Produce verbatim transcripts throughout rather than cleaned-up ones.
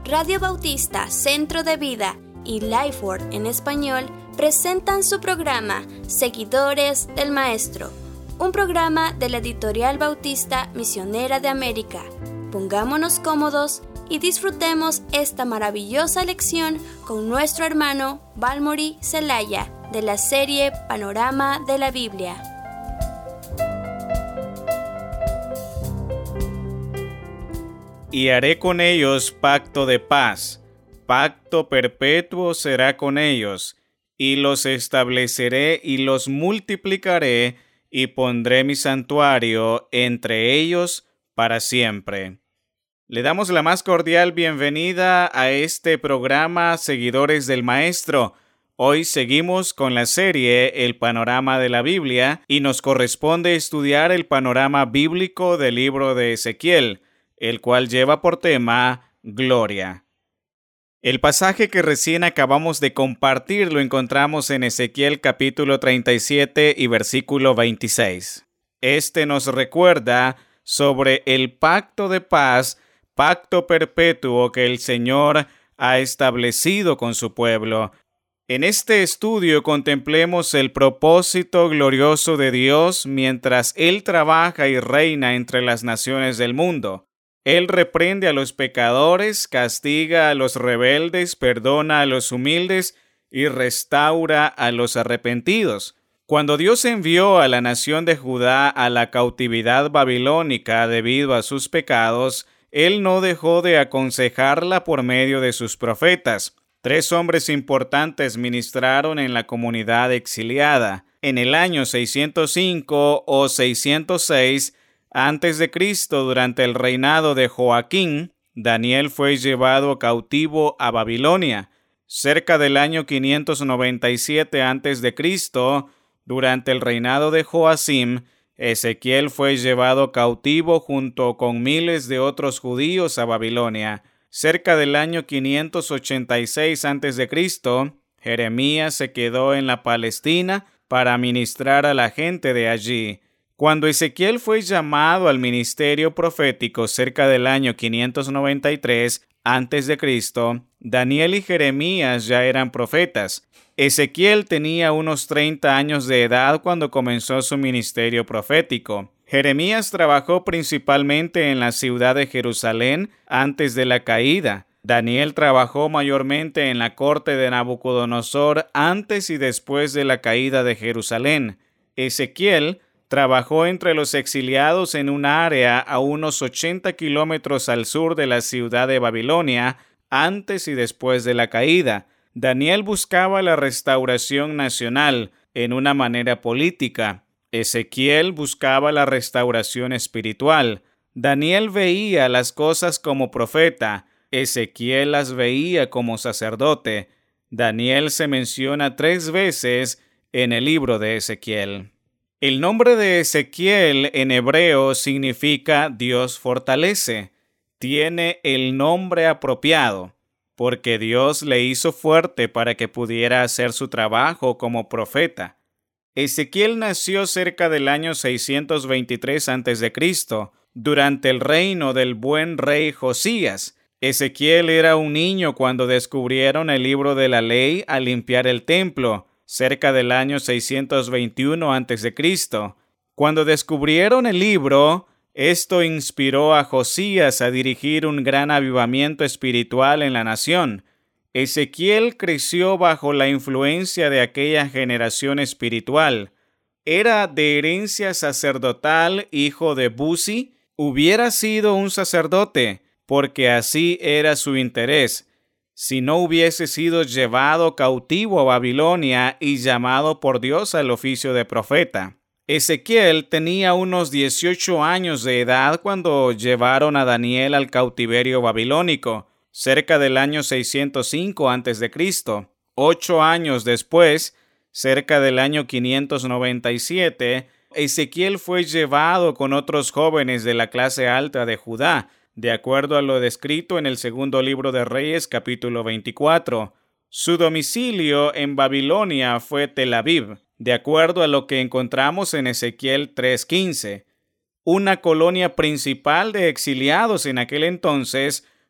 Radio Bautista Centro de Vida y Lifeword en español presentan su programa Seguidores del Maestro, un programa de la Editorial Bautista Misionera de América. Pongámonos cómodos y disfrutemos esta maravillosa lección con nuestro hermano Balmori Zelaya de la serie Panorama de la Biblia. Y haré con ellos pacto de paz, pacto perpetuo será con ellos, y los estableceré y los multiplicaré, y pondré mi santuario entre ellos para siempre. Le damos la más cordial bienvenida a este programa Seguidores del Maestro. Hoy seguimos con la serie El Panorama de la Biblia y nos corresponde estudiar el panorama bíblico del libro de Ezequiel, el cual lleva por tema Gloria. El pasaje que recién acabamos de compartir lo encontramos en Ezequiel capítulo treinta y siete y versículo veintiséis. Este nos recuerda sobre el pacto de paz, pacto perpetuo que el Señor ha establecido con su pueblo. En este estudio contemplemos el propósito glorioso de Dios mientras Él trabaja y reina entre las naciones del mundo. Él reprende a los pecadores, castiga a los rebeldes, perdona a los humildes y restaura a los arrepentidos. Cuando Dios envió a la nación de Judá a la cautividad babilónica debido a sus pecados, Él no dejó de aconsejarla por medio de sus profetas. Tres hombres importantes ministraron en la comunidad exiliada. En el año seiscientos cinco o seiscientos seis antes de Cristo, durante el reinado de Joaquín, Daniel fue llevado cautivo a Babilonia. Cerca del año quinientos noventa y siete antes de Cristo, durante el reinado de Joacim, Ezequiel fue llevado cautivo junto con miles de otros judíos a Babilonia. Cerca del año quinientos ochenta y seis antes de Cristo, Jeremías se quedó en la Palestina para ministrar a la gente de allí. Cuando Ezequiel fue llamado al ministerio profético cerca del año quinientos noventa y tres antes de Cristo, Daniel y Jeremías ya eran profetas. Ezequiel tenía unos treinta años de edad cuando comenzó su ministerio profético. Jeremías trabajó principalmente en la ciudad de Jerusalén antes de la caída. Daniel trabajó mayormente en la corte de Nabucodonosor antes y después de la caída de Jerusalén. Ezequiel trabajó entre los exiliados en un área a unos ochenta kilómetros al sur de la ciudad de Babilonia, antes y después de la caída. Daniel buscaba la restauración nacional en una manera política. Ezequiel buscaba la restauración espiritual. Daniel veía las cosas como profeta. Ezequiel las veía como sacerdote. Daniel se menciona tres veces en el libro de Ezequiel. El nombre de Ezequiel en hebreo significa Dios fortalece. Tiene el nombre apropiado, porque Dios le hizo fuerte para que pudiera hacer su trabajo como profeta. Ezequiel nació cerca del año seiscientos veintitrés antes de Cristo, durante el reino del buen rey Josías. Ezequiel era un niño cuando descubrieron el libro de la ley al limpiar el templo, cerca del año seiscientos veintiuno antes de Cristo. Cuando descubrieron el libro, esto inspiró a Josías a dirigir un gran avivamiento espiritual en la nación. Ezequiel creció bajo la influencia de aquella generación espiritual. Era de herencia sacerdotal, hijo de Buzi. Hubiera sido un sacerdote, porque así era su interés, si no hubiese sido llevado cautivo a Babilonia y llamado por Dios al oficio de profeta. Ezequiel tenía unos dieciocho años de edad cuando llevaron a Daniel al cautiverio babilónico, cerca del año seiscientos cinco antes de Cristo. Ocho años después, cerca del año quinientos noventa y siete, Ezequiel fue llevado con otros jóvenes de la clase alta de Judá, de acuerdo a lo descrito en el segundo libro de Reyes, capítulo veinticuatro. Su domicilio en Babilonia fue Tel Aviv, de acuerdo a lo que encontramos en Ezequiel tres quince. Una colonia principal de exiliados en aquel entonces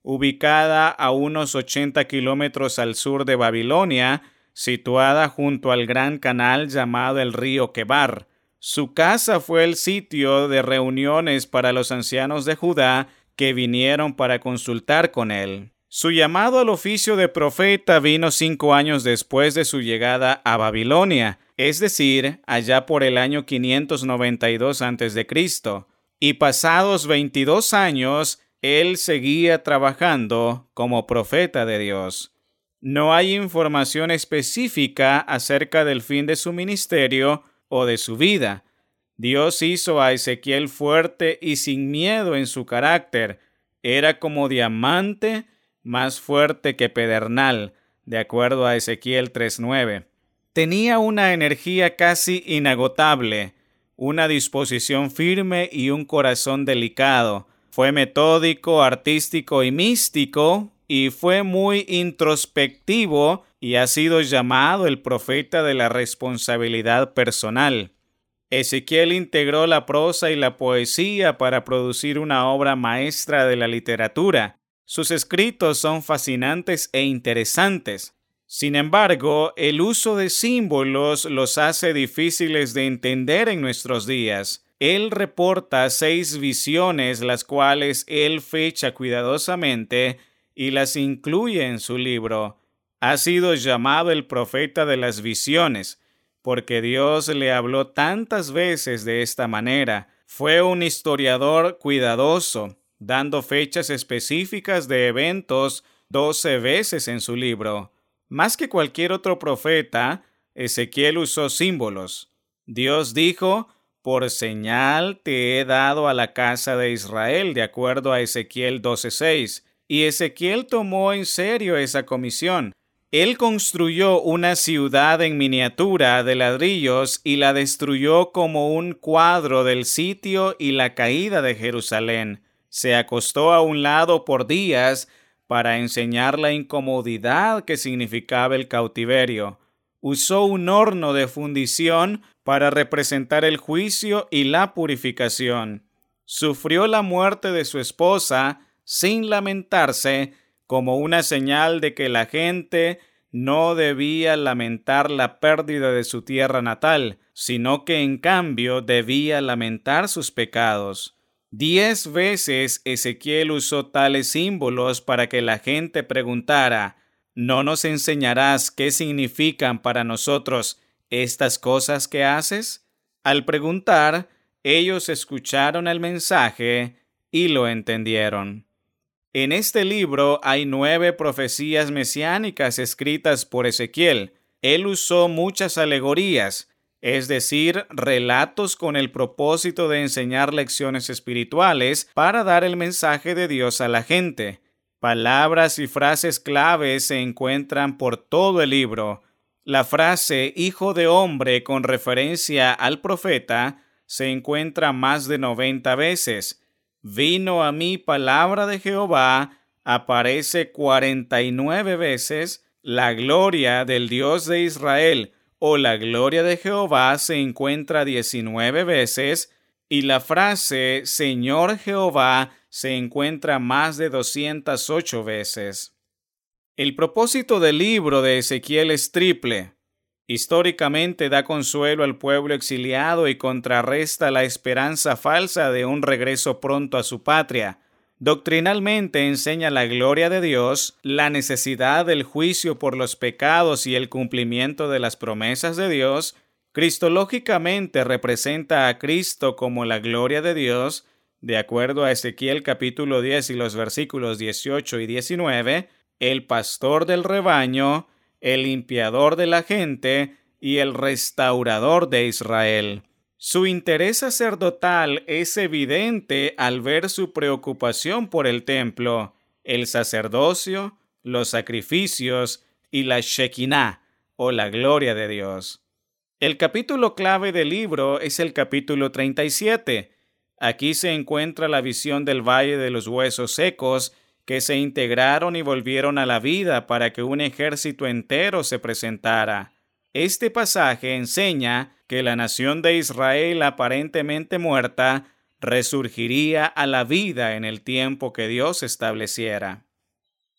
ubicada a unos ochenta kilómetros al sur de Babilonia, situada junto al gran canal llamado el río Quebar. Su casa fue el sitio de reuniones para los ancianos de Judá que vinieron para consultar con él. Su llamado al oficio de profeta vino cinco años después de su llegada a Babilonia, es decir, allá por el año quinientos noventa y dos antes de Cristo, y pasados veintidós años, él seguía trabajando como profeta de Dios. No hay información específica acerca del fin de su ministerio o de su vida. Dios hizo a Ezequiel fuerte y sin miedo en su carácter. Era como diamante, más fuerte que pedernal, de acuerdo a Ezequiel tres nueve. Tenía una energía casi inagotable, una disposición firme y un corazón delicado. Fue metódico, artístico y místico, y fue muy introspectivo y ha sido llamado el profeta de la responsabilidad personal. Ezequiel integró la prosa y la poesía para producir una obra maestra de la literatura. Sus escritos son fascinantes e interesantes. Sin embargo, el uso de símbolos los hace difíciles de entender en nuestros días. Él reporta seis visiones, las cuales él fecha cuidadosamente y las incluye en su libro. Ha sido llamado el profeta de las visiones, porque Dios le habló tantas veces de esta manera. Fue un historiador cuidadoso, dando fechas específicas de eventos doce veces en su libro. Más que cualquier otro profeta, Ezequiel usó símbolos. Dios dijo: por señal te he dado a la casa de Israel, de acuerdo a Ezequiel doce seis. Y Ezequiel tomó en serio esa comisión. Él construyó una ciudad en miniatura de ladrillos y la destruyó como un cuadro del sitio y la caída de Jerusalén. Se acostó a un lado por días para enseñar la incomodidad que significaba el cautiverio. Usó un horno de fundición para representar el juicio y la purificación. Sufrió la muerte de su esposa sin lamentarse, como una señal de que la gente no debía lamentar la pérdida de su tierra natal, sino que en cambio debía lamentar sus pecados. Diez veces Ezequiel usó tales símbolos para que la gente preguntara: ¿no nos enseñarás qué significan para nosotros estas cosas que haces? Al preguntar, ellos escucharon el mensaje y lo entendieron. En este libro hay nueve profecías mesiánicas escritas por Ezequiel. Él usó muchas alegorías, es decir, relatos con el propósito de enseñar lecciones espirituales para dar el mensaje de Dios a la gente. Palabras y frases claves se encuentran por todo el libro. La frase «hijo de hombre» con referencia al profeta se encuentra más de noventa veces. «Vino a mí palabra de Jehová» aparece cuarenta y nueve veces. La gloria del Dios de Israel o la gloria de Jehová se encuentra diecinueve veces. Y la frase «Señor Jehová» se encuentra más de doscientas ocho veces. El propósito del libro de Ezequiel es triple. Históricamente da consuelo al pueblo exiliado y contrarresta la esperanza falsa de un regreso pronto a su patria. Doctrinalmente enseña la gloria de Dios, la necesidad del juicio por los pecados y el cumplimiento de las promesas de Dios. Cristológicamente representa a Cristo como la gloria de Dios, de acuerdo a Ezequiel capítulo diez y los versículos dieciocho y diecinueve, el pastor del rebaño, el limpiador de la gente y el restaurador de Israel. Su interés sacerdotal es evidente al ver su preocupación por el templo, el sacerdocio, los sacrificios y la Shekinah, o la gloria de Dios. El capítulo clave del libro es el capítulo treinta y siete. Aquí se encuentra la visión del valle de los huesos secos, que se integraron y volvieron a la vida para que un ejército entero se presentara. Este pasaje enseña que la nación de Israel, aparentemente muerta, resurgiría a la vida en el tiempo que Dios estableciera.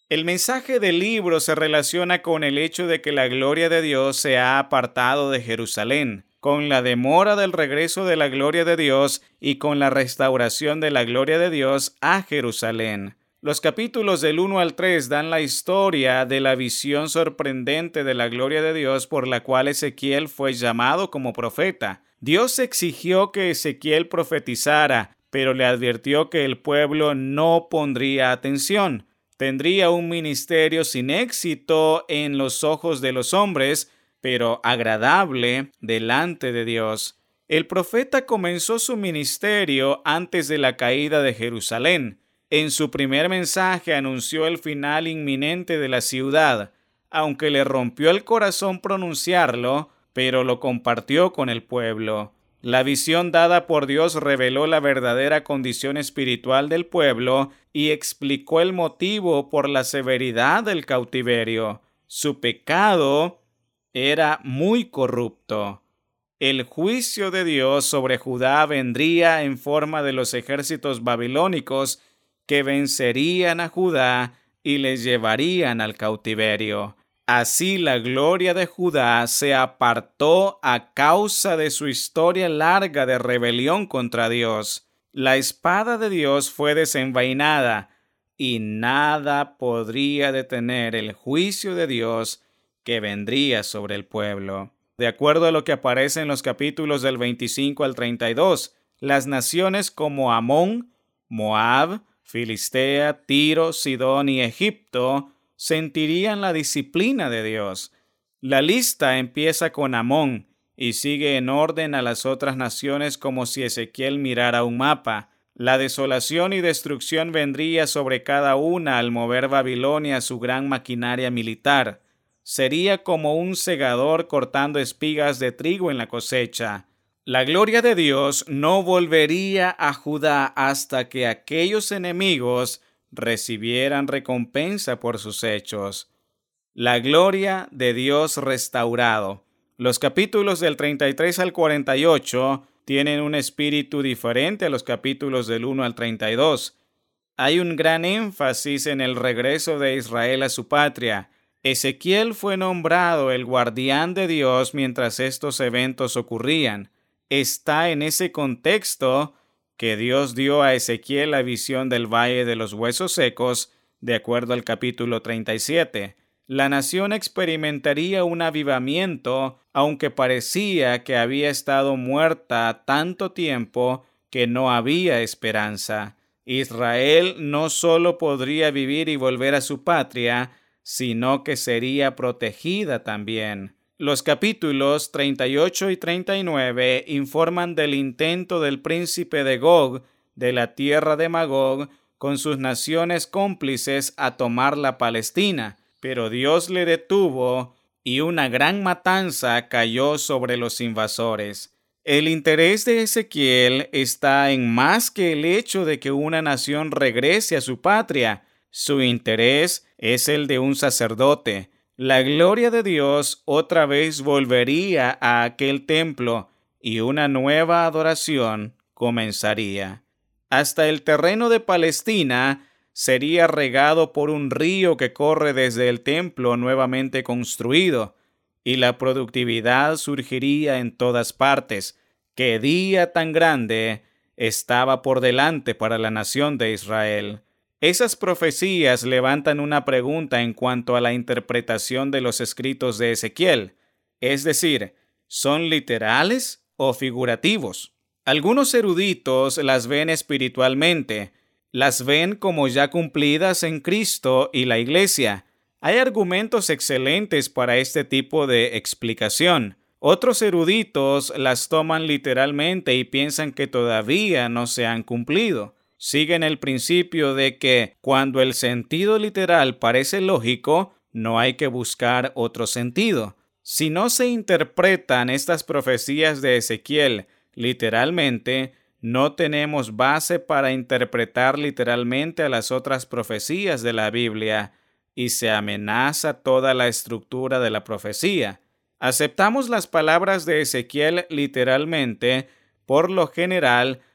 El mensaje del libro se relaciona con el hecho de que la gloria de Dios se ha apartado de Jerusalén, con la demora del regreso de la gloria de Dios y con la restauración de la gloria de Dios a Jerusalén. Los capítulos del uno al tres dan la historia de la visión sorprendente de la gloria de Dios por la cual Ezequiel fue llamado como profeta. Dios exigió que Ezequiel profetizara, pero le advirtió que el pueblo no pondría atención. Tendría un ministerio sin éxito en los ojos de los hombres, pero agradable delante de Dios. El profeta comenzó su ministerio antes de la caída de Jerusalén. En su primer mensaje anunció el final inminente de la ciudad, aunque le rompió el corazón pronunciarlo, pero lo compartió con el pueblo. La visión dada por Dios reveló la verdadera condición espiritual del pueblo y explicó el motivo por la severidad del cautiverio. Su pecado era muy corrupto. El juicio de Dios sobre Judá vendría en forma de los ejércitos babilónicos que vencerían a Judá y les llevarían al cautiverio. Así la gloria de Judá se apartó a causa de su historia larga de rebelión contra Dios. La espada de Dios fue desenvainada y nada podría detener el juicio de Dios que vendría sobre el pueblo. De acuerdo a lo que aparece en los capítulos del veinticinco al treinta y dos, las naciones como Amón, Moab, Filistea, Tiro, Sidón y Egipto sentirían la disciplina de Dios. La lista empieza con Amón y sigue en orden a las otras naciones como si Ezequiel mirara un mapa. La desolación y destrucción vendría sobre cada una al mover Babilonia su gran maquinaria militar. Sería como un segador cortando espigas de trigo en la cosecha. La gloria de Dios no volvería a Judá hasta que aquellos enemigos recibieran recompensa por sus hechos. La gloria de Dios restaurado. Los capítulos del treinta y tres al cuarenta y ocho tienen un espíritu diferente a los capítulos del uno al treinta y dos. Hay un gran énfasis en el regreso de Israel a su patria. Ezequiel fue nombrado el guardián de Dios mientras estos eventos ocurrían. Está en ese contexto que Dios dio a Ezequiel la visión del Valle de los Huesos Secos, de acuerdo al capítulo treinta y siete. La nación experimentaría un avivamiento, aunque parecía que había estado muerta tanto tiempo que no había esperanza. Israel no solo podría vivir y volver a su patria, sino que sería protegida también. Los capítulos treinta y ocho y treinta y nueve informan del intento del príncipe de Gog, de la tierra de Magog, con sus naciones cómplices a tomar la Palestina, pero Dios le detuvo y una gran matanza cayó sobre los invasores. El interés de Ezequiel está en más que el hecho de que una nación regrese a su patria. Su interés es el de un sacerdote. La gloria de Dios otra vez volvería a aquel templo y una nueva adoración comenzaría. Hasta el terreno de Palestina sería regado por un río que corre desde el templo nuevamente construido, y la productividad surgiría en todas partes. ¡Qué día tan grande estaba por delante para la nación de Israel! Esas profecías levantan una pregunta en cuanto a la interpretación de los escritos de Ezequiel. Es decir, ¿son literales o figurativos? Algunos eruditos las ven espiritualmente. Las ven como ya cumplidas en Cristo y la Iglesia. Hay argumentos excelentes para este tipo de explicación. Otros eruditos las toman literalmente y piensan que todavía no se han cumplido. Siguen el principio de que cuando el sentido literal parece lógico, no hay que buscar otro sentido. Si no se interpretan estas profecías de Ezequiel literalmente, no tenemos base para interpretar literalmente a las otras profecías de la Biblia y se amenaza toda la estructura de la profecía. Aceptamos las palabras de Ezequiel literalmente, por lo general,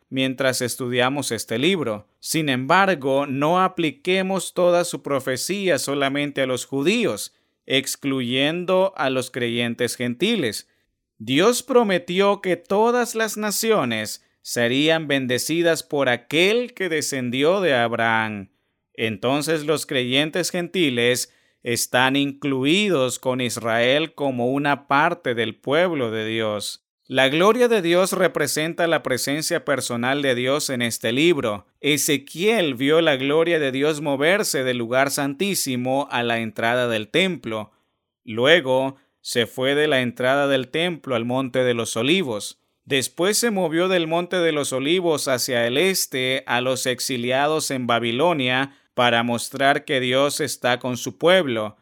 mientras estudiamos este libro. Sin embargo, no apliquemos toda su profecía solamente a los judíos, excluyendo a los creyentes gentiles. Dios prometió que todas las naciones serían bendecidas por aquel que descendió de Abraham. Entonces los creyentes gentiles están incluidos con Israel como una parte del pueblo de Dios. La gloria de Dios representa la presencia personal de Dios en este libro. Ezequiel vio la gloria de Dios moverse del lugar santísimo a la entrada del templo. Luego se fue de la entrada del templo al Monte de los Olivos. Después se movió del Monte de los Olivos hacia el este a los exiliados en Babilonia para mostrar que Dios está con su pueblo,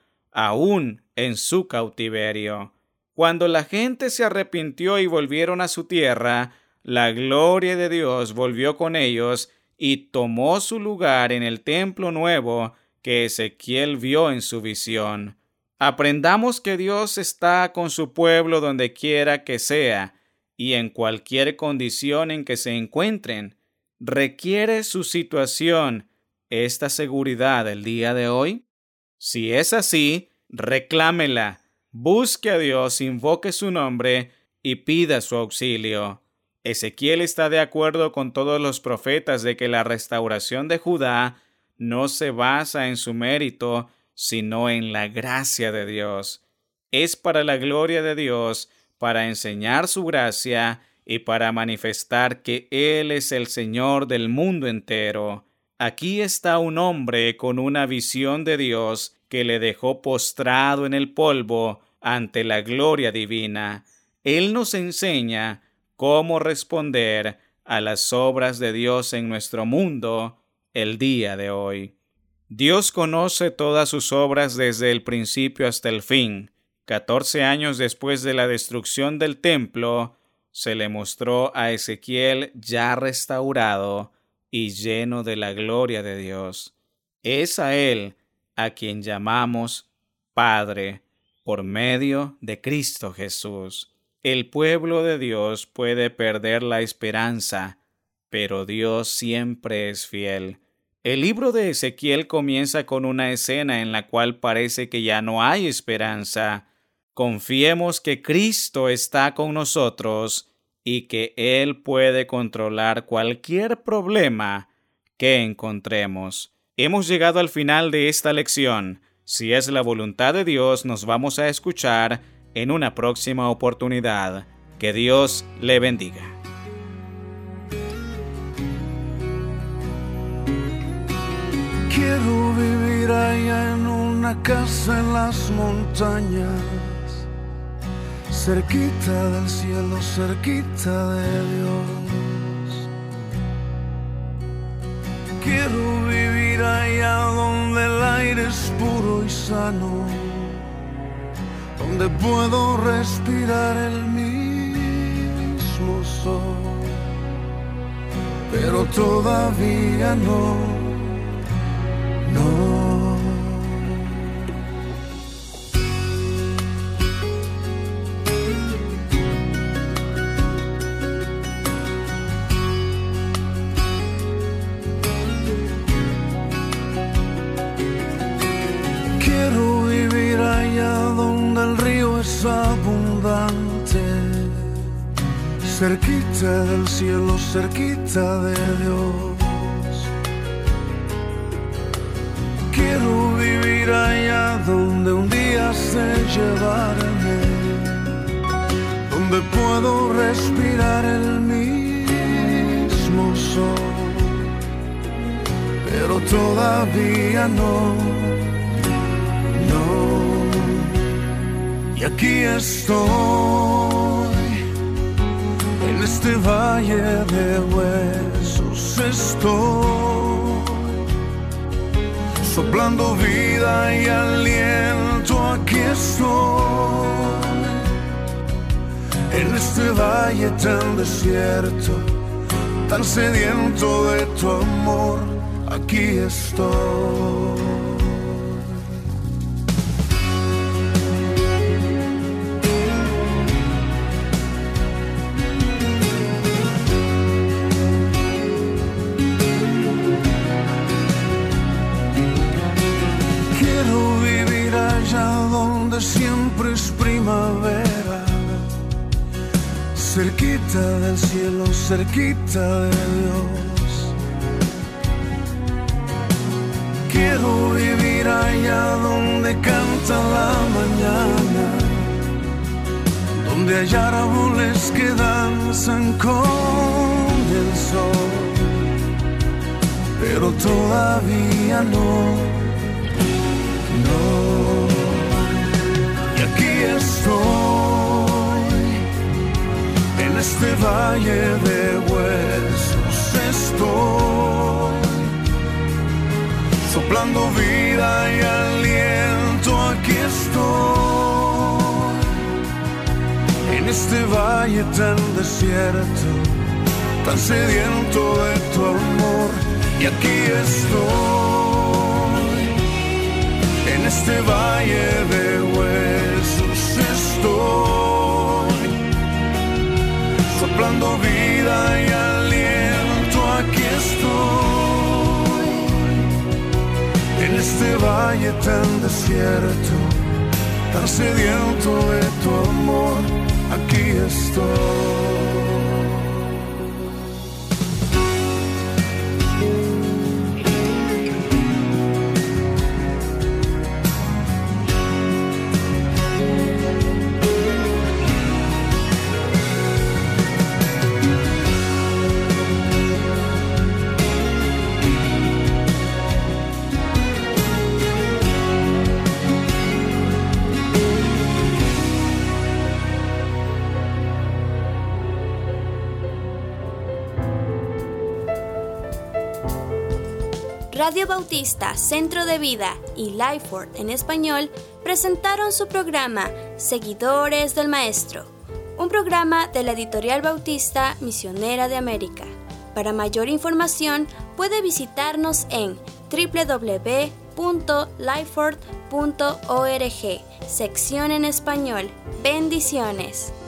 aún en su cautiverio. Cuando la gente se arrepintió y volvieron a su tierra, la gloria de Dios volvió con ellos y tomó su lugar en el templo nuevo que Ezequiel vio en su visión. Aprendamos que Dios está con su pueblo donde quiera que sea y en cualquier condición en que se encuentren. ¿Requiere su situación esta seguridad el día de hoy? Si es así, reclámela. Busque a Dios, invoque su nombre y pida su auxilio. Ezequiel está de acuerdo con todos los profetas de que la restauración de Judá no se basa en su mérito, sino en la gracia de Dios. Es para la gloria de Dios, para enseñar su gracia y para manifestar que Él es el Señor del mundo entero. Aquí está un hombre con una visión de Dios que le dejó postrado en el polvo ante la gloria divina. Él nos enseña cómo responder a las obras de Dios en nuestro mundo el día de hoy. Dios conoce todas sus obras desde el principio hasta el fin. Catorce años después de la destrucción del templo, se le mostró a Ezequiel ya restaurado y lleno de la gloria de Dios. Es a Él a quien llamamos Padre, por medio de Cristo Jesús. El pueblo de Dios puede perder la esperanza, pero Dios siempre es fiel. El libro de Ezequiel comienza con una escena en la cual parece que ya no hay esperanza. Confiemos que Cristo está con nosotros y que Él puede controlar cualquier problema que encontremos. Hemos llegado al final de esta lección. Si es la voluntad de Dios, nos vamos a escuchar en una próxima oportunidad. Que Dios le bendiga. Quiero vivir allá en una casa en las montañas, cerquita del cielo, cerquita de Dios. Quiero vivir allá donde el aire es puro y sano, donde puedo respirar el mismo sol, pero todavía no, no. Quiero vivir allá donde el río es abundante, cerquita del cielo, cerquita de Dios. Quiero vivir allá donde un día sé llevarme, donde puedo respirar el mismo sol, pero todavía no, no. Y aquí estoy, en este valle de huesos estoy, soplando vida y aliento, aquí estoy, en este valle tan desierto, tan sediento de tu amor, aquí estoy. donde siempre es primavera, cerquita del cielo, cerquita de Dios. Quiero vivir allá donde canta la mañana, donde hay árboles que danzan con el sol, pero todavía no, no. Y aquí estoy, en este valle de huesos estoy, soplando vida y aliento, aquí estoy, en este valle tan desierto, tan sediento de tu amor. Y aquí estoy, en este valle de huesos estoy, soplando vida y aliento, aquí estoy, en este valle tan desierto, tan sediento de tu amor, aquí estoy. Radio Bautista, Centro de Vida y Lifeword en español presentaron su programa Seguidores del Maestro, un programa de la Editorial Bautista Misionera de América. Para mayor información puede visitarnos en doble u doble u doble u punto lifeword punto org, sección en español. Bendiciones.